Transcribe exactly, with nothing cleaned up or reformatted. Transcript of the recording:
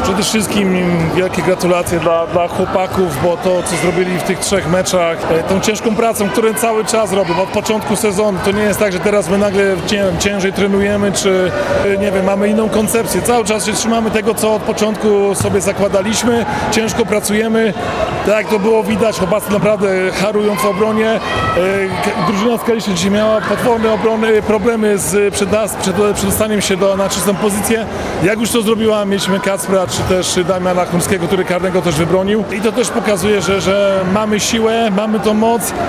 Przede wszystkim wielkie gratulacje dla, dla chłopaków, bo to, co zrobili w tych trzech meczach, tą ciężką pracą, którą cały czas robią od początku sezonu. To nie jest tak, że teraz my nagle cię, ciężej trenujemy, czy nie wiem, mamy inną koncepcję. Cały czas się trzymamy tego, co od początku sobie zakładaliśmy. Ciężko pracujemy. Tak jak to było widać, chłopacy naprawdę harują w obronie. Drużyna z Kalisza dzisiaj miała potworne obrony, problemy z przedostaniem się do, na czystą pozycję. Jak już to zrobiła, mieliśmy Kacpra, czy też Damiana Chmurskiego, który karnego też wybronił. I to też pokazuje, że, że mamy siłę, mamy tą moc.